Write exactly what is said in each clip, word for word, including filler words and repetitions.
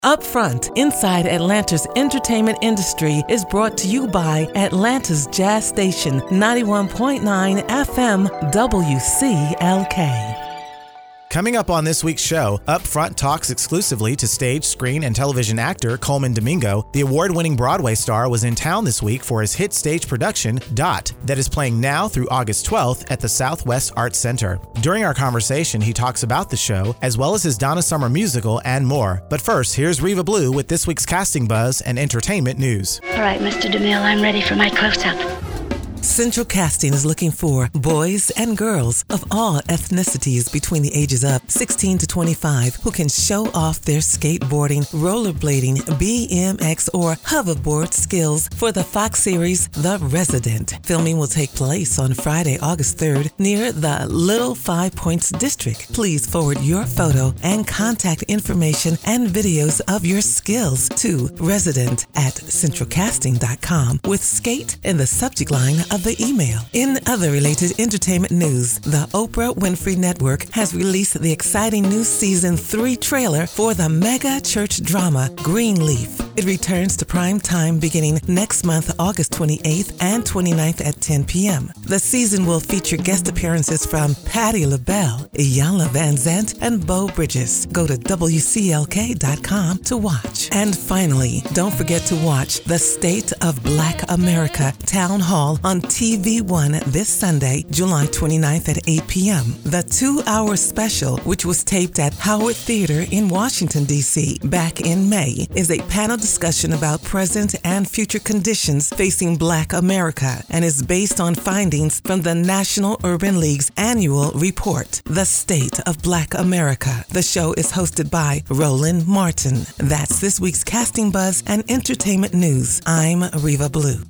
Upfront, Inside Atlanta's entertainment industry is brought to you by Atlanta's Jazz Station, ninety-one point nine F M W C L K. Coming up on this week's show, Upfront talks exclusively to stage, screen, and television actor Colman Domingo. The award-winning Broadway star was in town this week for his hit stage production, Dot, that is playing now through August twelfth at the Southwest Arts Center. During our conversation, he talks about the show, as well as his Donna Summer musical and more. But first, here's Reva Blue with this week's casting buzz and entertainment news. All right, Mister DeMille, I'm ready for my close-up. Central Casting is looking for boys and girls of all ethnicities between the ages of sixteen to twenty-five who can show off their skateboarding, rollerblading, B M X, or hoverboard skills for the Fox series The Resident. Filming will take place on Friday, August third, near the Little Five Points District. Please forward your photo and contact information and videos of your skills to resident at central casting dot com with skate in the subject line of the email. In other related entertainment news, the Oprah Winfrey Network has released the exciting new season three trailer for the mega church drama Greenleaf. It returns to prime time beginning next month, August twenty-eighth and twenty-ninth at ten p.m. The season will feature guest appearances from Patti LaBelle, Iyanla Vanzant, and Beau Bridges. Go to W C L K dot com to watch. And finally, don't forget to watch The State of Black America Town Hall on T V one this Sunday, July twenty-ninth at eight p.m. The two-hour special, which was taped at Howard Theater in Washington, D C back in May, is a panel discussion about present and future conditions facing Black America and is based on findings from the National Urban League's annual report, The State of Black America. The show is hosted by Roland Martin. That's this week's Casting Buzz and Entertainment News. I'm Reva Blue.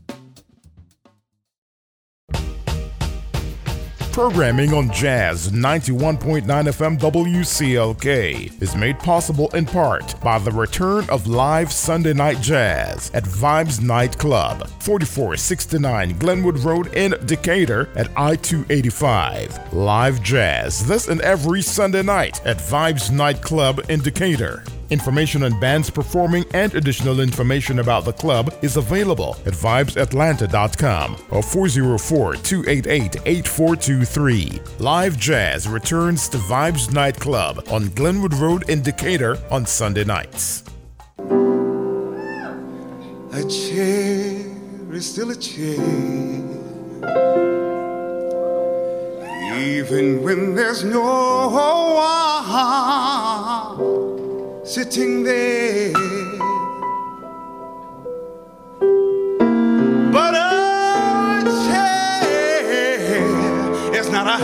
Programming on Jazz ninety-one point nine F M W C L K is made possible in part by the return of live Sunday night jazz at Vibes Night Club, forty-four sixty-nine Glenwood Road in Decatur at I two eighty-five. Live jazz this and every Sunday night at Vibes Night Club in Decatur. Information on bands performing and additional information about the club is available at vibes atlanta dot com or four oh four, two eight eight, eight four two three. Live Jazz returns to Vibes Night Club on Glenwood Road in Decatur on Sunday nights. A chair is still a chair, even when there's no one sitting there. But a chair is not a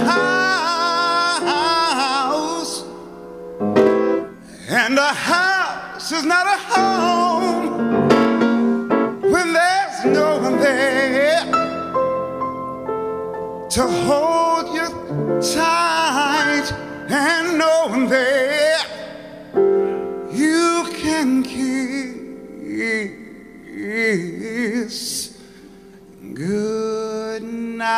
house, and a house is not a home when there's no one there to hold you tight, and no one there you can kiss good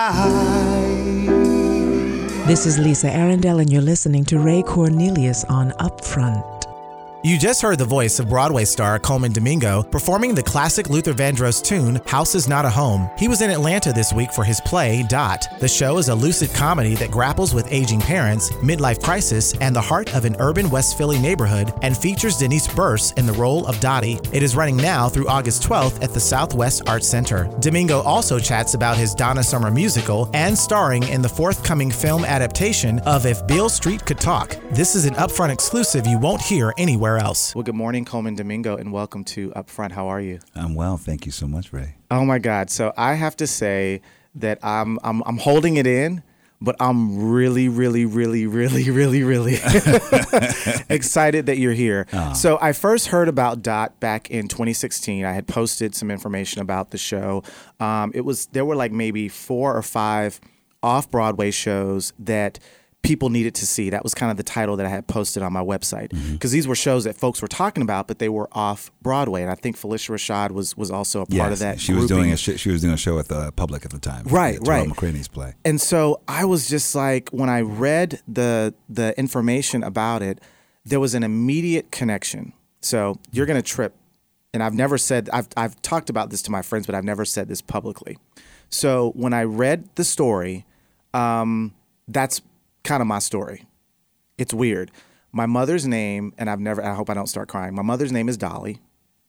night. This is Lisa Arundel, and you're listening to Ray Cornelius on Upfront. You just heard the voice of Broadway star Colman Domingo performing the classic Luther Vandross tune, House is Not a Home. He was in Atlanta this week for his play, Dot. The show is a lucid comedy that grapples with aging parents, midlife crisis, and the heart of an urban West Philly neighborhood, and features Denise Burse in the role of Dottie. It is running now through August twelfth at the Southwest Arts Center. Domingo also chats about his Donna Summer musical and starring in the forthcoming film adaptation of If Beale Street Could Talk. This is an Upfront exclusive you won't hear anywhere else. Well, good morning, Colman Domingo, and welcome to Upfront. How are you? I'm well, thank you so much, Ray. Oh my God! So I have to say that I'm I'm I'm holding it in, but I'm really, really, really, really, really, really excited that you're here. Oh. So I first heard about Dot back in twenty sixteen. I had posted some information about the show. Um, it was there were like maybe four or five off-Broadway shows that people needed to see. That was kind of the title that I had posted on my website, because mm-hmm. these were shows that folks were talking about, but they were off Broadway, and I think Phylicia Rashad was was also a part yes, of that. She grouping. was doing a sh- she was doing a show at the Public at the time, right? Right. Terrell McCraney's play. And so I was just like, when I read the the information about it, there was an immediate connection So you're going to trip. And I've never said, I've, I've talked about this to my friends, but I've never said this publicly. So when I read the story, um, that's kind of my story. It's weird. My mother's name, and I've never, I hope I don't start crying. My mother's name is Dolly.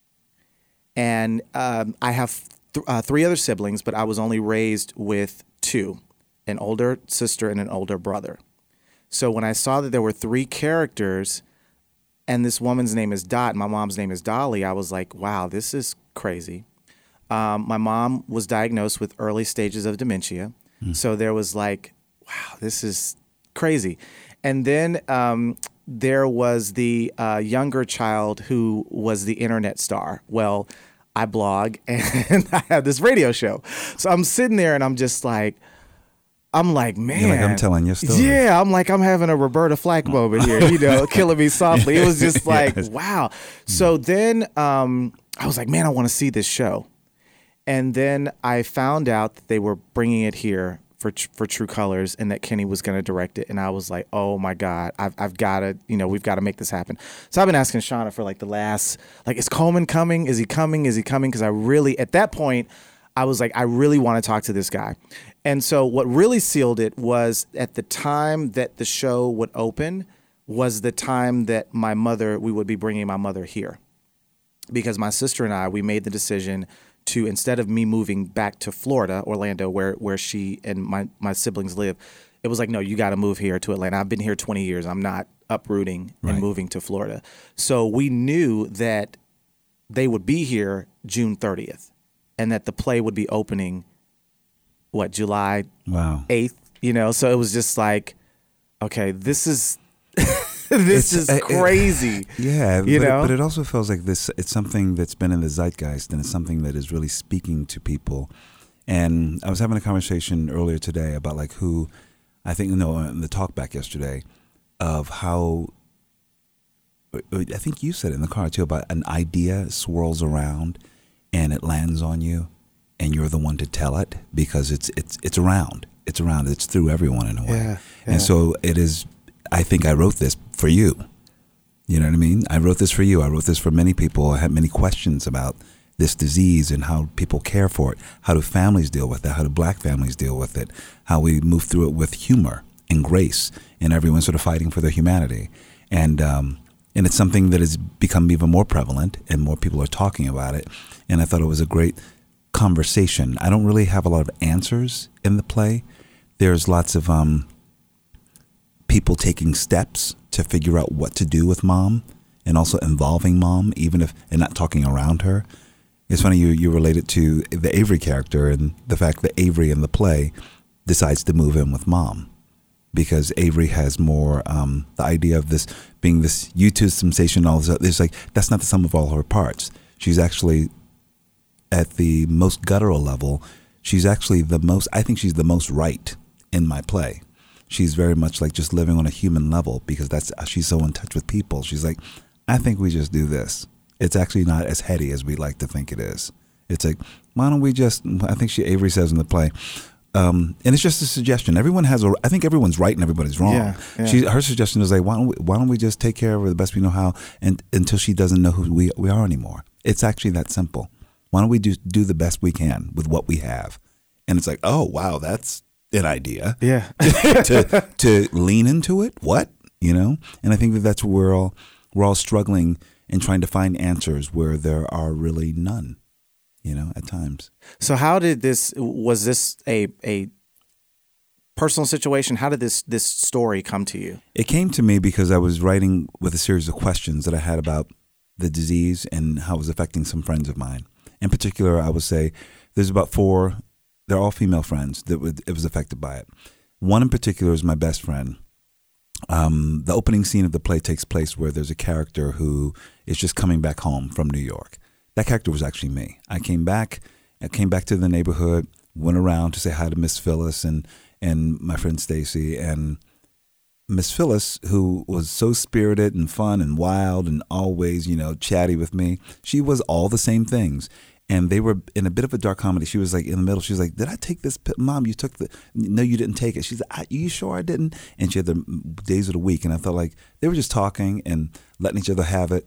And um, I have th- uh, three other siblings, but I was only raised with two, an older sister and an older brother. So when I saw that there were three characters and this woman's name is Dot and my mom's name is Dolly, I was like, wow, this is crazy. Um, my mom was diagnosed with early stages of dementia. Mm. So there was like, wow, this is crazy. And then um, there was the uh, younger child who was the internet star. Well, I blog and I have this radio show. So I'm sitting there and I'm just like, I'm like, man. You're like, I'm telling your story. Yeah, I'm like, I'm having a Roberta Flack moment here, you know, Killing Me Softly. It was just like, yes. Wow. So then um, I was like, man, I want to see this show. And then I found out that they were bringing it here for for True Colors and that Kenny was going to direct it. And I was like, oh my God, I've, I've got to, you know, we've got to make this happen. So I've been asking Shauna for like the last, like, is Coleman coming? Is he coming? Is he coming? Because I really, at that point, I was like, I really want to talk to this guy. And so what really sealed it was at the time that the show would open was the time that my mother, we would be bringing my mother here. Because my sister and I, we made the decision to, instead of me moving back to Florida, Orlando, where where she and my, my siblings live, it was like, no, you got to move here to Atlanta. I've been here twenty years. I'm not uprooting right. and moving to Florida. So we knew that they would be here June thirtieth and that the play would be opening what, July wow. eighth, you know? So it was just like, okay, this is, this it's, is crazy. It, yeah, you but, know? but it also feels like this, it's something that's been in the zeitgeist and it's something that is really speaking to people. And I was having a conversation earlier today about like who, I think, you know, in the talk back yesterday of how, I think you said it in the car too, about an idea swirls around and it lands on you. And you're the one to tell it because it's it's it's around. It's around. It's through everyone in a way. Yeah, yeah. And so it is, I think I wrote this for you. You know what I mean? I wrote this for you. I wrote this for many people. I had many questions about this disease and how people care for it. How do families deal with it? How do black families deal with it? How we move through it with humor and grace and everyone sort of fighting for their humanity. And um, and it's something that has become even more prevalent and more people are talking about it. And I thought it was a great conversation. I don't really have a lot of answers in the play. There's lots of um, people taking steps to figure out what to do with mom and also involving mom, even if, and not talking around her. It's funny you, you related to the Avery character and the fact that Avery in the play decides to move in with mom because Avery has more, um, the idea of this being this YouTube sensation, all this, it's like, that's not the sum of all her parts. She's actually at the most guttural level, she's actually the most, I think she's the most right in my play. She's very much like just living on a human level because that's, she's so in touch with people. She's like, I think we just do this. It's actually not as heady as we like to think it is. It's like, why don't we just, I think she, Avery says in the play, um, and it's just a suggestion. Everyone has a, I think everyone's right and everybody's wrong. Yeah, yeah. She, her suggestion is like, why don't we, why don't we just take care of her the best we know how and until she doesn't know who we, we are anymore. It's actually that simple. Why don't we do, do the best we can with what we have? And it's like, oh, wow, that's an idea. Yeah. to to lean into it? What? You know? And I think that that's where we're all, we're all struggling and trying to find answers where there are really none, you know, at times. So how did this, was this a a personal situation? How did this this story come to you? It came to me because I was writing with a series of questions that I had about the disease and how it was affecting some friends of mine. In particular, I would say there's about four, they're all female friends that would, it was affected by it. One in particular is my best friend. Um, the opening scene of the play takes place where there's a character who is just coming back home from New York. That character was actually me. I came back, I came back to the neighborhood, went around to say hi to Miss Phyllis and, and my friend Stacy, and Miss Phyllis, who was so spirited and fun and wild and always, you know, chatty with me, she was all the same things. And they were in a bit of a dark comedy. She was like in the middle. She was like, did I take this? Mom, you took the, no, you didn't take it. She's like, are you sure I didn't? And she had the days of the week. And I felt like they were just talking and letting each other have it.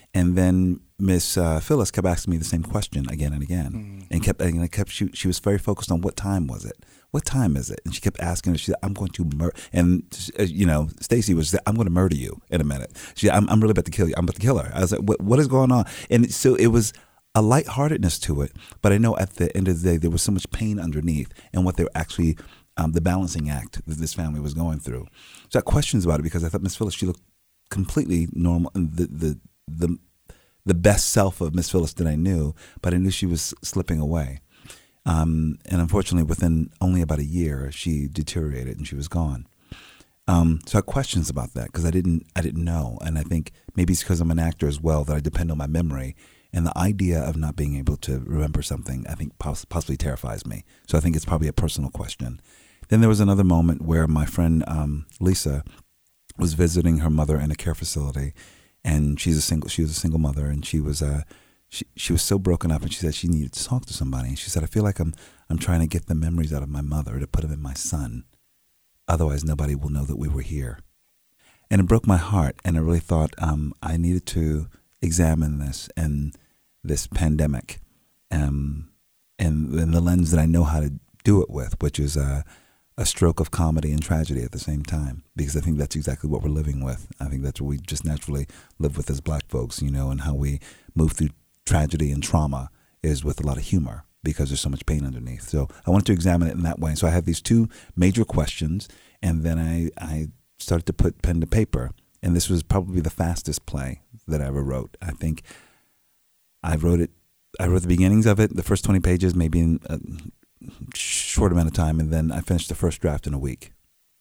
And then Miss uh, Phyllis kept asking me the same question again and again, mm. and kept and I kept she she was very focused on what time was it, what time is it, and she kept asking. She said, "I'm going to murder," and uh, you know, Stacy was, "I'm going to murder you in a minute." She, said, I'm, I'm really about to kill you. I'm about to kill her. I was like, "What what is going on?" And so it was a lightheartedness to it, but I know at the end of the day there was so much pain underneath, and what they were actually um, the balancing act that this family was going through. So I had questions about it because I thought Miss Phyllis, she looked completely normal, and the the the the best self of Miss Phyllis that I knew, but I knew she was slipping away. Um, and unfortunately, within only about a year, she deteriorated and she was gone. Um, so I had questions about that because I didn't I didn't know, and I think maybe it's because I'm an actor as well that I depend on my memory. And the idea of not being able to remember something, I think poss- possibly terrifies me. So I think it's probably a personal question. Then there was another moment where my friend um, Lisa was visiting her mother in a care facility, and she's a single. She was a single mother, and she was uh, she she was so broken up, and she said she needed to talk to somebody. And she said, "I feel like I'm I'm trying to get the memories out of my mother to put them in my son. Otherwise, nobody will know that we were here." And it broke my heart, and I really thought um, I needed to examine this and this pandemic, um, and, and the lens that I know how to do it with, which is uh, a stroke of comedy and tragedy at the same time, because I think that's exactly what we're living with. I think that's what we just naturally live with as Black folks, you know, and how we move through tragedy and trauma is with a lot of humor because there's so much pain underneath. So I wanted to examine it in that way. So I had these two major questions, and then I, I started to put pen to paper, and this was probably the fastest play that I ever wrote. I think I wrote it, I wrote the beginnings of it, the first twenty pages, maybe in a short amount of time, and then I finished the first draft in a week.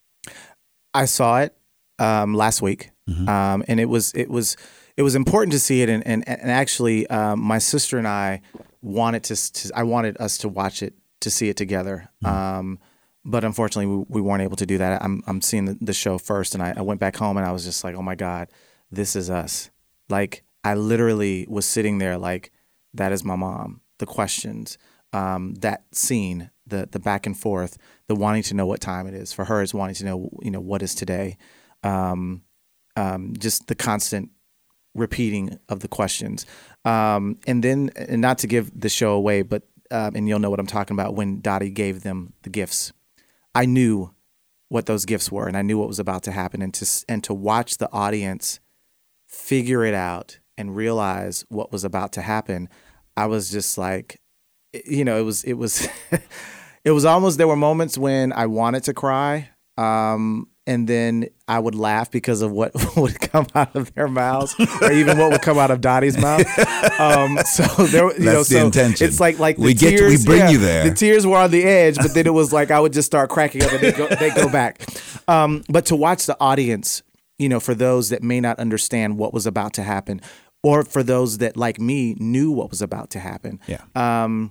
I saw it um, last week, mm-hmm. um, and it was it was it was important to see it, and and, and actually, um, my sister and I wanted to, to I wanted us to watch it, to see it together. Mm-hmm. Um, but unfortunately, we, we weren't able to do that. I'm I'm seeing the, the show first, and I, I went back home, and I was just like, oh my God, this is us. Like, I literally was sitting there like, that is my mom. The questions, um, that scene, the the back and forth, the wanting to know what time it is. For her, it's wanting to know, you know, what is today. Um, um, just the constant repeating of the questions. Um, and then, and not to give the show away, but, um, and you'll know what I'm talking about, when Dottie gave them the gifts, I knew what those gifts were, and I knew what was about to happen. And to, and to watch the audience figure it out and realize what was about to happen, I was just like, you know, it was, it was, it was almost, there were moments when I wanted to cry. Um, and then I would laugh because of what would come out of their mouths, or even what would come out of Dottie's mouth. Um, so there, you That's know, the so intention. it's like, like the we tears, get, we bring yeah, you there. The tears were on the edge, but then it was like, I would just start cracking up and they go, they go back. Um, but to watch the audience, you know, for those that may not understand what was about to happen, or for those that, like me, knew what was about to happen. Yeah. Um,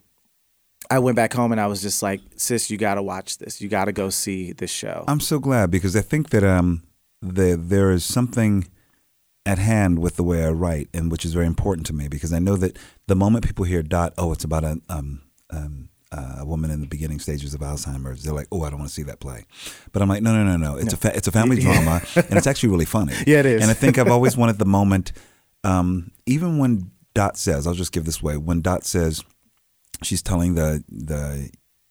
I went back home and I was just like, sis, you got to watch this. You got to go see this show. I'm so glad, because I think that um, the, there is something at hand with the way I write, and which is very important to me, because I know that the moment people hear Dot, oh, it's about a, um, um, uh, a woman in the beginning stages of Alzheimer's, they're like, oh, I don't want to see that play. But I'm like, no, no, no, no. It's, no. A, fa- it's a family drama, and it's actually really funny. Yeah, it is. And I think I've always wanted the moment, um, even when Dot says, I'll just give this way, when Dot says, she's telling the the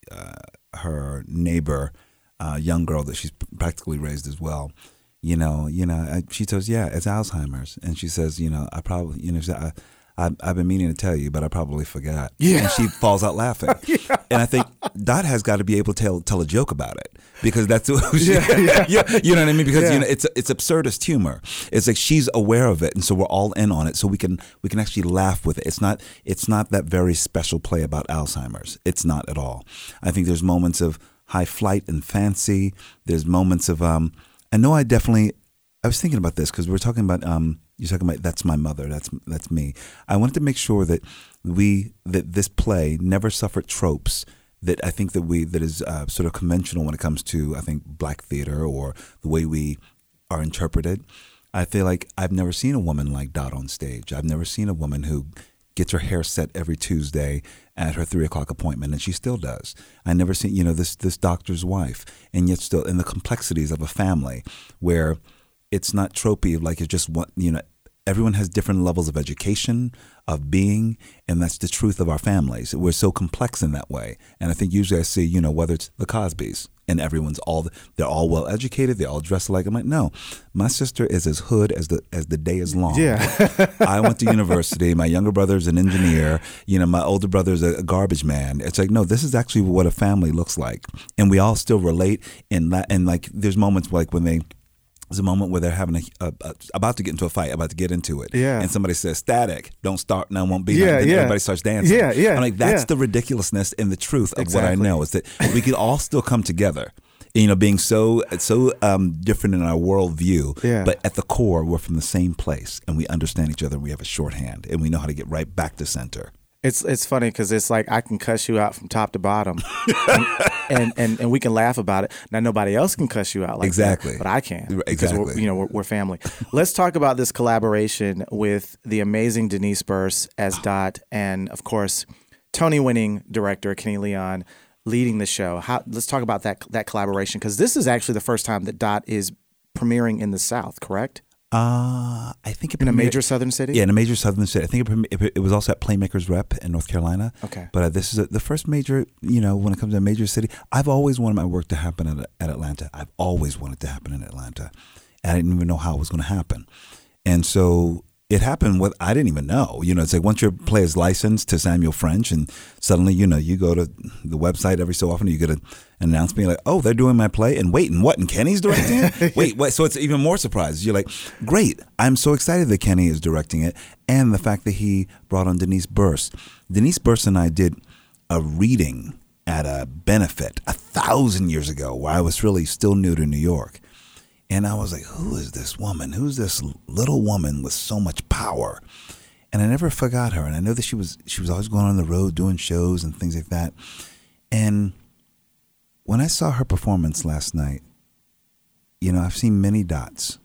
uh, her neighbor, uh, young girl that she's practically raised as well. You know, you know. I, she says, "Yeah, it's Alzheimer's," and she says, "You know, I probably, you know, I, I, I've been meaning to tell you, but I probably forgot." Yeah, and she falls out laughing. Yeah. And I think Dot has got to be able to tell tell a joke about it, because that's who she, yeah, yeah. yeah, you know what I mean? Because yeah. you know, it's it's absurdist humor. It's like she's aware of it, and so we're all in on it. So we can we can actually laugh with it. It's not it's not that very special play about Alzheimer's. It's not at all. I think there's moments of high flight and fancy. There's moments of um. I know I definitely. I was thinking about this because we're talking about um. You're talking about that's my mother. That's that's me. I wanted to make sure that we that this play never suffered tropes that I think that we that is uh, sort of conventional when it comes to, I think, Black theater or the way we are interpreted. I feel like I've never seen a woman like Dot on stage. I've never seen a woman who gets her hair set every Tuesday at her three o'clock appointment, and she still does. I never seen, you know, this this doctor's wife, and yet still in the complexities of a family where it's not tropey, like it's just one, you know, everyone has different levels of education, of being, and that's the truth of our families. We're so complex in that way. And I think usually I see, you know, whether it's the Cosbys, and everyone's all, they're all well educated, they all dress alike. I'm like, no, my sister is as hood as the as the day is long. Yeah. I went to university. My younger brother's an engineer. You know, my older brother's a garbage man. It's like, no, this is actually what a family looks like. And we all still relate. In that, and like, there's moments like when they, there's a moment where they're having a, a, a about to get into a fight, about to get into it. Yeah. And somebody says, static, don't start, now won't be. Yeah, then yeah. everybody starts dancing. Yeah, yeah, I'm like, that's yeah. the ridiculousness and the truth of Exactly. what I know is that we can all still come together. You know, being so so um, different in our worldview, Yeah. but at the core, we're from the same place, and we understand each other. And we have a shorthand, and we know how to get right back to center. It's it's funny because it's like I can cuss you out from top to bottom, and, and, and and we can laugh about it. Now nobody else can cuss you out like Exactly. that, but I can because Exactly. we're, you know we're, we're family. Let's talk about this collaboration with the amazing Denise Burse as Dot, and of course Tony-winning director Kenny Leon leading the show. How? Let's talk about that that collaboration because this is actually the first time that Dot is premiering in the South. Correct? Uh, I think it In a premiered- major southern city? Yeah, in a major southern city. I think it, premi- it, it was also at Playmakers Rep in North Carolina. Okay. But uh, this is a, the first major, you know, when it comes to a major city. I've always wanted my work to happen at, at Atlanta. I've always wanted to happen in Atlanta. And I didn't even know how it was going to happen. And so it happened with, I didn't even know. You know, it's like once your play is licensed to Samuel French and suddenly, you know, you go to the website every so often, you get a, an announcement like, oh, they're doing my play. And wait, and what? And Kenny's directing it? Wait, wait. So it's even more surprise. You're like, great. I'm so excited that Kenny is directing it. And the fact that he brought on Denise Burse. Denise Burse and I did a reading at a benefit a thousand years ago where I was really still new to New York. And I was like, who is this woman? Who's this little woman with so much power? And I never forgot her. And I know that she was she was always going on the road doing shows and things like that. And when I saw her performance last night, you know, I've seen many Dots.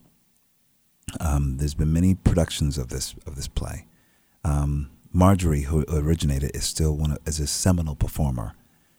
Um, there's been many productions of this of this play. Um, Marjorie, who originated, is still one of, is a seminal performer.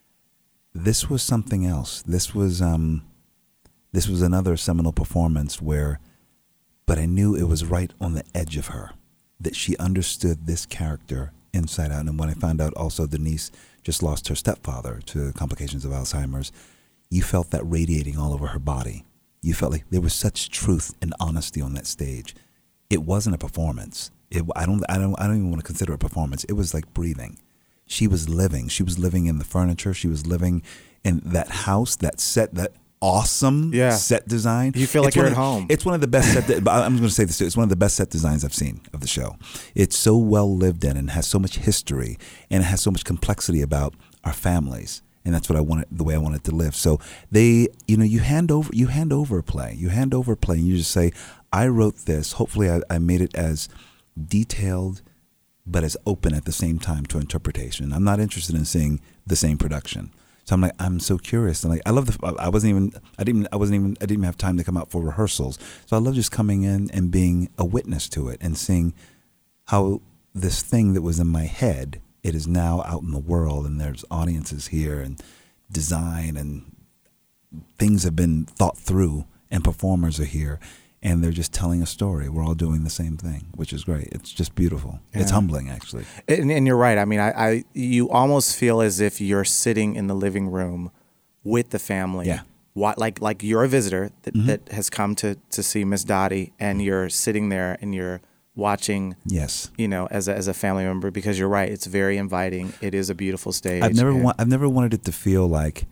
This was something else. This was um, this was another seminal performance where, but I knew it was right on the edge of her, that she understood this character inside out. And when I found out also Denise just lost her stepfather to complications of Alzheimer's, you felt that radiating all over her body. You felt like there was such truth and honesty on that stage. It wasn't a performance. It, I don't, I don't, I don't even want to consider it a performance. It was like breathing. She was living. She was living in the furniture. She was living in that house, that set, that awesome Yeah. set design. You feel like It's you're one at of- home. It's one of the best set. De- I'm going to say this too. It's one of the best set designs I've seen of the show. It's so well lived in and has so much history and it has so much complexity about our families. And that's what I wanted, the way I wanted to live. So they, you know, you hand over, you hand over a play, you hand over a play, and you just say, I wrote this. Hopefully, I, I made it as detailed, but as open at the same time to interpretation. I'm not interested in seeing the same production. So I'm like, I'm so curious. And like, I love the, I wasn't even, I didn't, I wasn't even, I didn't even have time to come out for rehearsals. So I love just coming in and being a witness to it and seeing how this thing that was in my head, it is now out in the world, and there's audiences here, and design and things have been thought through, and performers are here, and they're just telling a story. We're all doing the same thing, which is great. It's just beautiful. It's Yeah. humbling, actually. And, and you're right. I mean, I, I you almost feel as if you're sitting in the living room with the family. Yeah. What, like like you're a visitor that, Mhm. that has come to, to see Miss Dottie, and you're sitting there and you're watching, Yes. you know, as a, as a family member, because you're right. It's very inviting. It is a beautiful stage. I've never and- wa- I've never wanted it to feel like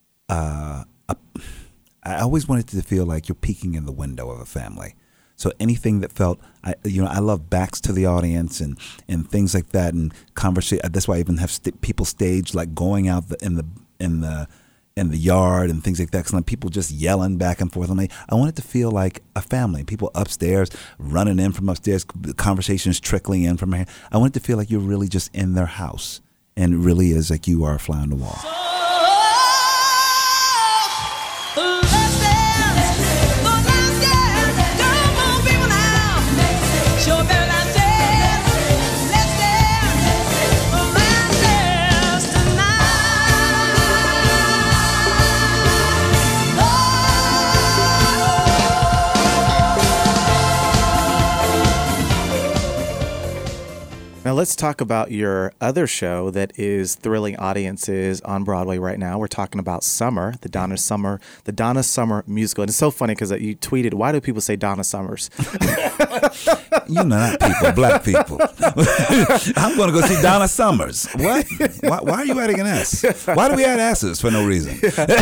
uh, a, I always wanted it to feel like you're peeking in the window of a family. So anything that felt, I, you know, I love backs to the audience and, and things like that, and conversation. That's why I even have st- people stage like going out the, in the in the in the yard and things like that. Because like people just yelling back and forth. I'm like, I want it to feel like a family. People upstairs running in from upstairs, conversations trickling in from here. I want it to feel like you're really just in their house, and it really is like you are a fly on the wall. let's talk about your other show that is thrilling audiences on Broadway right now. We're talking about Summer, the Donna Summer, the Donna Summer musical. And it's so funny because you tweeted, why do people say Donna Summers? You know, not people, black people. I'm going to go see Donna Summers. What? Why, why are you adding an S? Why do we add S's for no reason?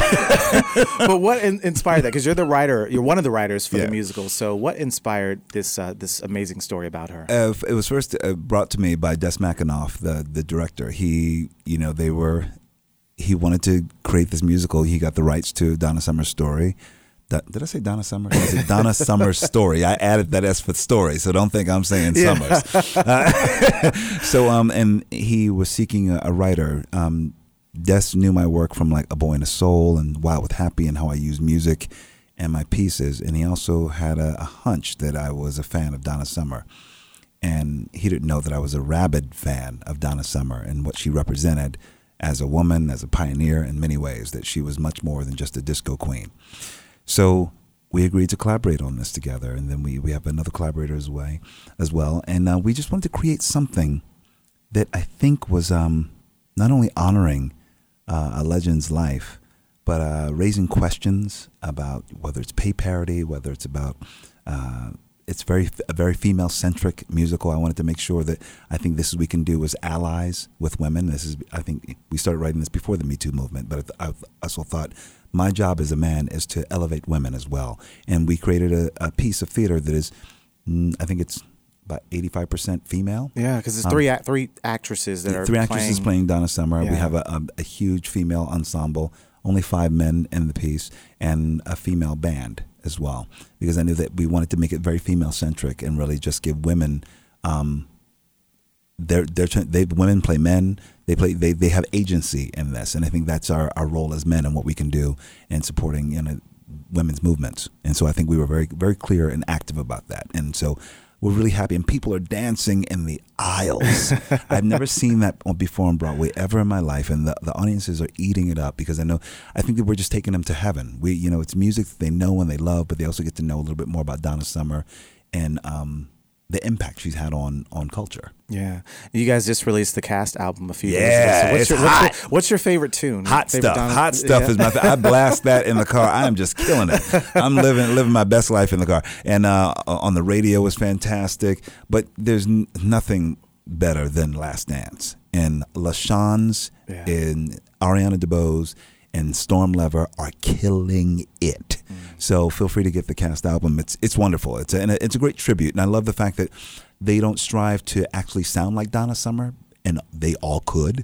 But what in- inspired that? Because you're the writer, you're one of the writers for Yeah. the musical. So what inspired this uh, this amazing story about her? Uh, it was first uh, brought to me by Des McAnuff, the the director. He, you know, they were, he wanted to create this musical. He got the rights to Donna Summer's story. Da, did I say Donna Summer? I said Donna Summer's story. I added that S for story, so don't think I'm saying Yeah. Summers. Uh, so, um, and he was seeking a, a writer. Um, Des knew my work from like A Boy and a Soul and Wild with Happy and how I use music and my pieces. And he also had a, a hunch that I was a fan of Donna Summer. And he didn't know that I was a rabid fan of Donna Summer and what she represented as a woman, as a pioneer in many ways, that she was much more than just a disco queen. So we agreed to collaborate on this together, and then we, we have another collaborator as, way, as well. And uh, we just wanted to create something that I think was um, not only honoring uh, a legend's life, but uh, raising questions about whether it's pay parity, whether it's about uh, it's very a very female-centric musical. I wanted to make sure that I think this is what we can do as allies with women. This is I think we started writing this before the Me Too movement, but I also thought my job as a man is to elevate women as well. And we created a, a piece of theater that is, I think it's about eighty-five percent female. Yeah, because there's Um, three act- three actresses that are Three playing. actresses playing Donna Summer. Yeah. We have a, a, a huge female ensemble, only five men in the piece, and a female band as well. Because I knew that we wanted to make it very female-centric and really just give women, um, they're, they're, they women play men. They play. They, they have agency in this, and I think that's our, our role as men and what we can do in supporting you know women's movements. And so I think we were very very clear and active about that. And so we're really happy, and people are dancing in the aisles. I've never seen that before on Broadway ever in my life, and the, the audiences are eating it up because I know I think that we're just taking them to heaven. We you know it's music that they know and they love, but they also get to know a little bit more about Donna Summer and um, the impact she's had on on culture. Yeah, you guys just released the cast album a few Yeah, days ago. So what's it's your, hot. What's your, what's your favorite tune? Hot Favorite stuff. Donna- Hot stuff yeah. is my. Th- I blast that in the car. I am just killing it. I'm living living my best life in the car. And uh, on the radio was fantastic. But there's n- nothing better than Last Dance. And LaShawne's Yeah. and Ariana DeBose and Storm Lever are killing it. Mm. So feel free to get the cast album. It's it's wonderful. It's a, and it's a great tribute. And I love the fact that they don't strive to actually sound like Donna Summer, and they all could.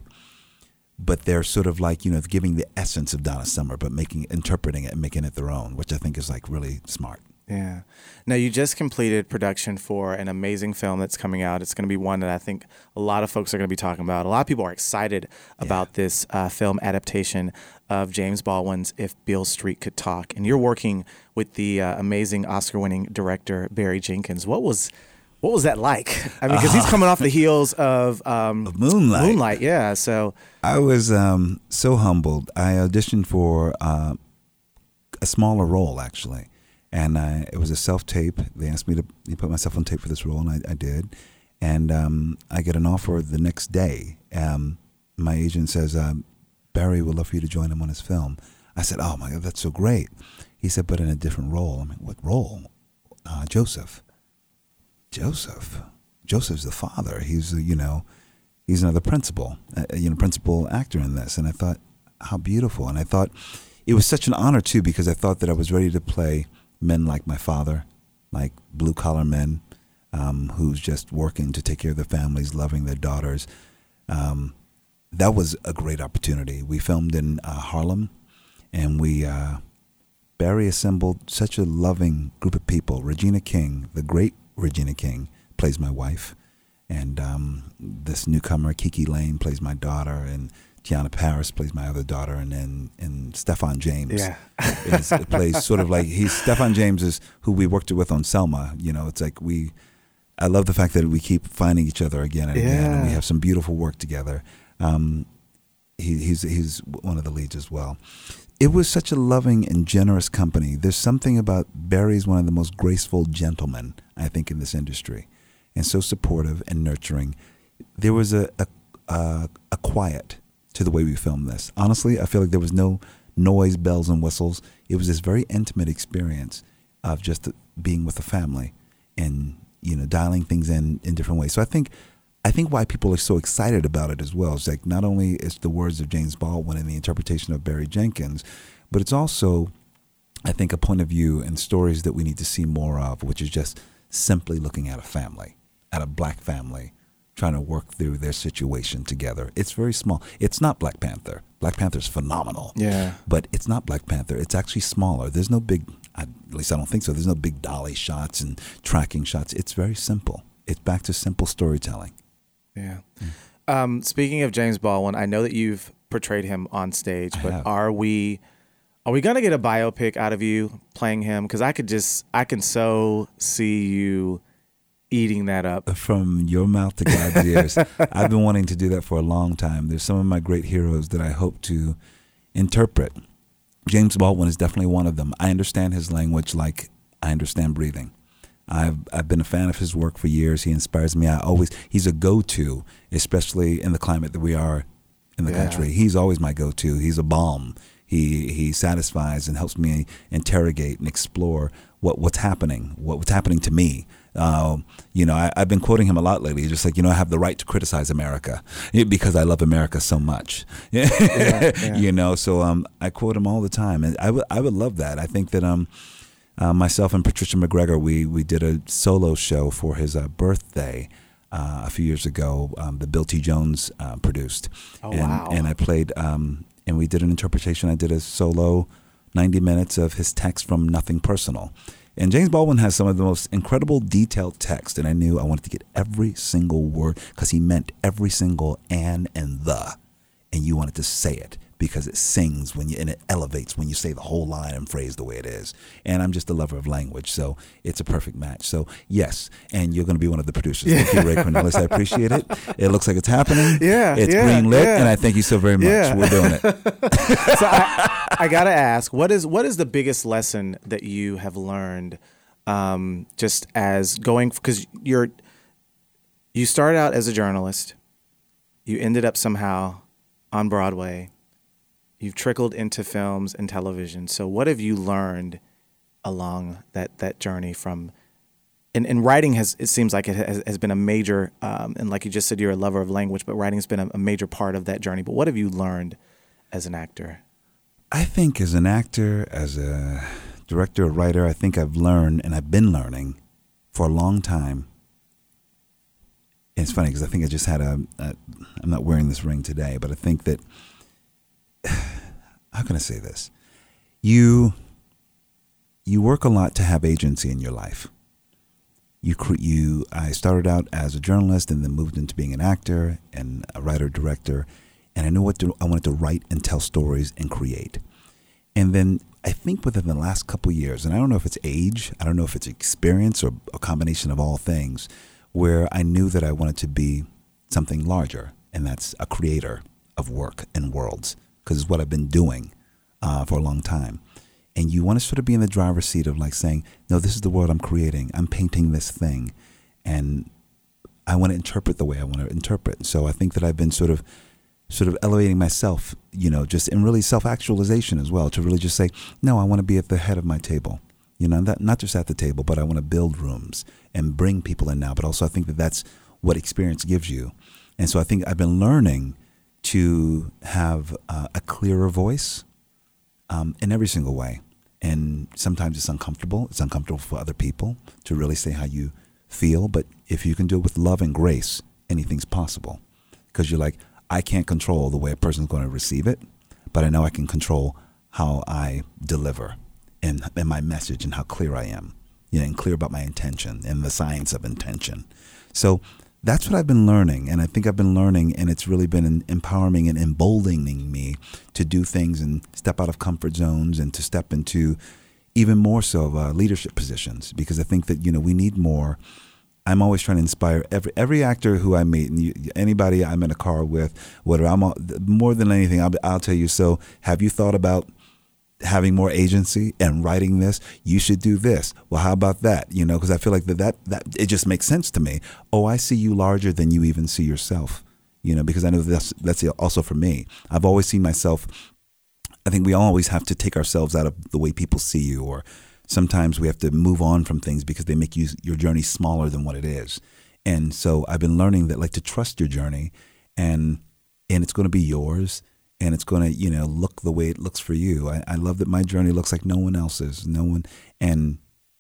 But they're sort of like, you know, giving the essence of Donna Summer, but making, interpreting it and making it their own, which I think is like really smart. Yeah. Now, you just completed production for an amazing film that's coming out. It's going to be one that I think a lot of folks are going to be talking about. A lot of people are excited about yeah. this uh, film adaptation of James Baldwin's If Beale Street Could Talk. And you're working with the uh, amazing Oscar-winning director, Barry Jenkins. What was... What was that like? I mean, because he's coming off the heels of, um, of Moonlight. Moonlight, yeah. So I was um, so humbled. I auditioned for uh, a smaller role, actually, and I, it was a self-tape. They asked me to put myself on tape for this role, and I, I did. And um, I get an offer the next day. Um, my agent says, um, Barry would love for you to join him on his film. I said, oh, my God, that's so great. He said, but in a different role. I mean, what role? Uh, Joseph. Joseph. Joseph's the father. He's, you know, he's another principal, uh, you know, principal actor in this. And I thought, how beautiful. And I thought it was such an honor, too, because I thought that I was ready to play men like my father, like blue-collar men um, who's just working to take care of their families, loving their daughters. Um, that was a great opportunity. We filmed in uh, Harlem, and we uh, Barry assembled such a loving group of people. Regina King, the great Regina King, plays my wife, and um, this newcomer Kiki Lane plays my daughter, and Tiana Paris plays my other daughter, and and, and Stephan James yeah. is, plays sort of like he's Stephan James is who we worked with on Selma. You know, it's like we. I love the fact that we keep finding each other again and yeah. again, and we have some beautiful work together. Um, he, he's he's one of the leads as well. It was such a loving and generous company. There's something about Barry's one of the most graceful gentlemen, I think, in this industry, and so supportive and nurturing. there was a, a, a, a quiet to the way we filmed this. Honestly, I feel like there was no noise, bells, and whistles. It was this very intimate experience of just being with the family and, you know, dialing things in in different ways. So I think I think why people are so excited about it as well is like not only is the words of James Baldwin and the interpretation of Barry Jenkins, but it's also, I think, a point of view and stories that we need to see more of, which is just simply looking at a family, at a black family, trying to work through their situation together. It's very small. It's not Black Panther. Black Panther's phenomenal. Yeah. But it's not Black Panther. It's actually smaller. There's no big, at least I don't think so, there's no big dolly shots and tracking shots. It's very simple. It's back to simple storytelling. Yeah. Mm. Um, speaking of James Baldwin, I know that you've portrayed him on stage, but are we are we gonna get a biopic out of you playing him? Because I could just I can so see you eating that up. From your mouth to God's ears. I've been wanting to do that for a long time. There's some of my great heroes that I hope to interpret. James Baldwin is definitely one of them. I understand his language like I understand breathing. I've I've been a fan of his work for years. He inspires me. I always he's a go-to, especially in the climate that we are in the Yeah. country. He's always my go-to. He's a balm. He he satisfies and helps me interrogate and explore what what's happening, what, what's happening to me. Uh, you know, I, I've been quoting him a lot lately. Just like, you know, I have the right to criticize America because I love America so much. Yeah, yeah. You know, so um, I quote him all the time, and I would I would love that. I think that um. Uh, myself and Patricia McGregor, we we did a solo show for his uh, birthday uh, a few years ago. Um, that Bill T. Jones uh, produced, Oh, and wow. and I played um, and we did an interpretation. I did a solo ninety minutes of his text from Nothing Personal, and James Baldwin has some of the most incredible detailed text, and I knew I wanted to get every single word because he meant every single and and the, and you wanted to say it. Because it sings when you and it elevates when you say the whole line and phrase the way it is. And I'm just a lover of language, so it's a perfect match. So yes, and you're going to be one of the producers. Yeah. Thank you, Ray Cornelis. I appreciate it. It looks like it's happening. Yeah, it's yeah, green lit, yeah. and I thank you so very much. Yeah. We're doing it. So I, I gotta ask, what is what is the biggest lesson that you have learned, um, just as going because you're you started out as a journalist, you ended up somehow on Broadway. You've trickled into films and television. So what have you learned along that, that journey from, and, and writing has, it seems like it has, has been a major, um, and like you just said, you're a lover of language, but writing has been a, a major part of that journey. But what have you learned as an actor? I think as an actor, as a director, a writer, I think I've learned, and I've been learning for a long time. And it's funny because I think I just had a, a, I'm not wearing this ring today, but I think that, how can I say this? You you work a lot to have agency in your life. You cre- you I started out as a journalist and then moved into being an actor and a writer director, and I knew what to, I wanted to write and tell stories and create. And then I think within the last couple of years, and I don't know if it's age, I don't know if it's experience or a combination of all things, where I knew that I wanted to be something larger, and that's a creator of work and worlds. Because it's what I've been doing uh, for a long time. And you want to sort of be in the driver's seat of like saying, no, this is the world I'm creating. I'm painting this thing. And I want to interpret the way I want to interpret. So I think that I've been sort of sort of elevating myself, you know, just in really self-actualization as well, to really just say, no, I want to be at the head of my table. You know, that, not just at the table, but I want to build rooms and bring people in now. But also I think that that's what experience gives you. And so I think I've been learning to have uh, a clearer voice um, in every single way. And sometimes it's uncomfortable. It's uncomfortable for other people to really say how you feel. But if you can do it with love and grace, anything's possible. Because you're like, I can't control the way a person's going to receive it, but I know I can control how I deliver and, and my message and how clear I am, you know, and clear about my intention and the science of intention. So that's what I've been learning, and I think I've been learning, and it's really been empowering and emboldening me to do things and step out of comfort zones and to step into even more so uh, leadership positions, because I think that, you know, we need more. I'm always trying to inspire every every actor who I meet, and you, anybody I'm in a car with, whatever. I'm all, more than anything, I'll, I'll tell you. So, have you thought about having more agency and writing this, you should do this. Well, how about that? You know, because I feel like that, that that it just makes sense to me. Oh, I see you larger than you even see yourself. You know, because I know that's that's also for me. I've always seen myself. I think we always have to take ourselves out of the way people see you, or sometimes we have to move on from things because they make you your journey smaller than what it is. And so I've been learning that, like, to trust your journey, and and it's going to be yours. And it's going to, you know, look the way it looks for you. I, I love that my journey looks like no one else's. No one, and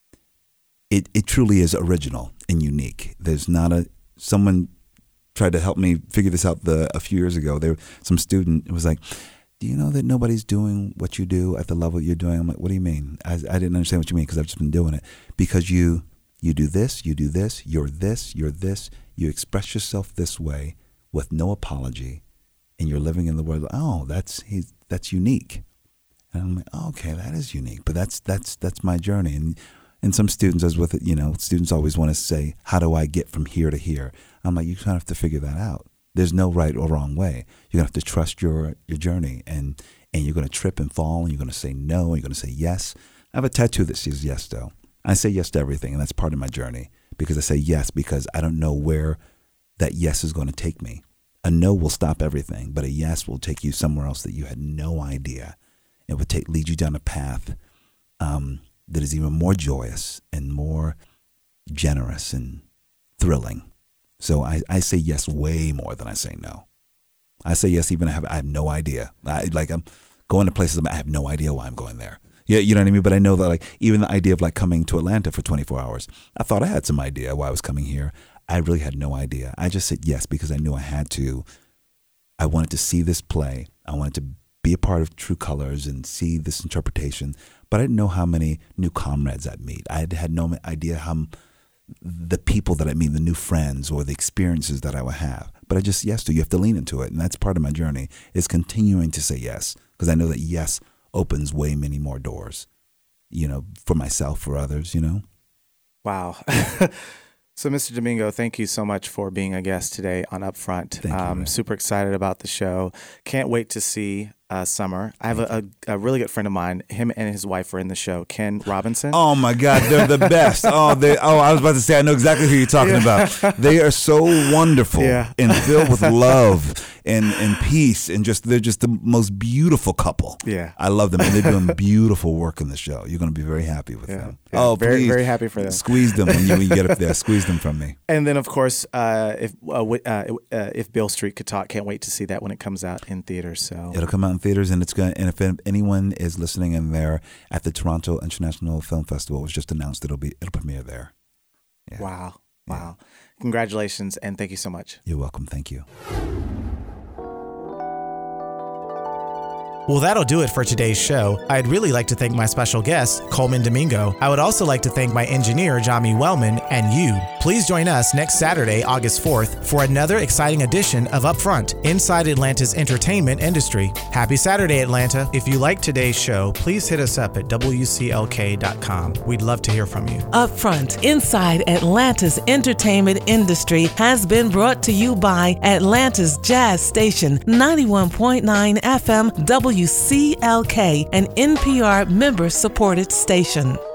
it it truly is original and unique. There's not a someone tried to help me figure this out the a few years ago. There, some student was like, "Do you know that nobody's doing what you do at the level you're doing?" I'm like, "What do you mean?" I, I didn't understand what you mean because I've just been doing it. Because you you do this, you do this, you're this, you're this. You express yourself this way with no apology. And you're living in the world. Oh, that's he's that's unique, and I'm like, oh, okay, that is unique. But that's that's that's my journey. And and some students, as with it, you know, students always want to say, how do I get from here to here? I'm like, you kind of have to figure that out. There's no right or wrong way. You're gonna have to trust your your journey, and and you're gonna trip and fall, and you're gonna say no, and you're gonna say yes. I have a tattoo that says yes, though. I say yes to everything, and that's part of my journey because I say yes because I don't know where that yes is going to take me. A no will stop everything, but a yes will take you somewhere else that you had no idea. It would take lead you down a path um, that is even more joyous and more generous and thrilling. So I, I say yes way more than I say no. I say yes even I have I have no idea. I, like I'm going to places I have no idea why I'm going there. Yeah, you know what I mean? But I know that, like, even the idea of like coming to Atlanta for twenty-four hours, I thought I had some idea why I was coming here. I really had no idea. I just said yes because I knew I had to. I wanted to see this play. I wanted to be a part of True Colors and see this interpretation. But I didn't know how many new comrades I'd meet. I had no idea how the people that I meet, the new friends or the experiences that I would have. But I just yes to. You have to lean into it, and that's part of my journey is continuing to say yes because I know that yes opens way many more doors. You know, for myself, for others. You know. Wow. So, Mister Domingo, thank you so much for being a guest today on Upfront. Thank you, um, man. Super excited about the show. Can't wait to see uh, Summer. I have a, a, a really good friend of mine. Him and his wife were in the show, Ken Robinson. Oh, my God. They're the best. Oh, they. Oh, I was about to say, I know exactly who you're talking Yeah. about. They are so wonderful Yeah. and filled with love and, and peace. And just they're just the most beautiful couple. Yeah. I love them. And they're doing beautiful work in the show. You're going to be very happy with Yeah. them. Yeah. Oh, very, please. very happy for them. Squeeze them when you, when you get up there. Squeeze them from me. And then, of course, uh, if uh, w- uh, uh, if Beale Street Could Talk, can't wait to see that when it comes out in theaters. So It'll come out in theaters, and it's going. And if anyone is listening in there at the Toronto International Film Festival, it was just announced it'll be it'll premiere there. Yeah. wow, wow, congratulations, and thank you so much. You're welcome. Thank you. Well, that'll do it for today's show. I'd really like to thank my special guest, Coleman Domingo. I would also like to thank my engineer, Jami Wellman, and you. Please join us next Saturday, August fourth, for another exciting edition of Upfront, inside Atlanta's entertainment industry. Happy Saturday, Atlanta. If you like today's show, please hit us up at W C L K dot com. We'd love to hear from you. Upfront, inside Atlanta's entertainment industry, has been brought to you by Atlanta's Jazz Station, ninety-one point nine F M W C L K, an N P R member-supported station.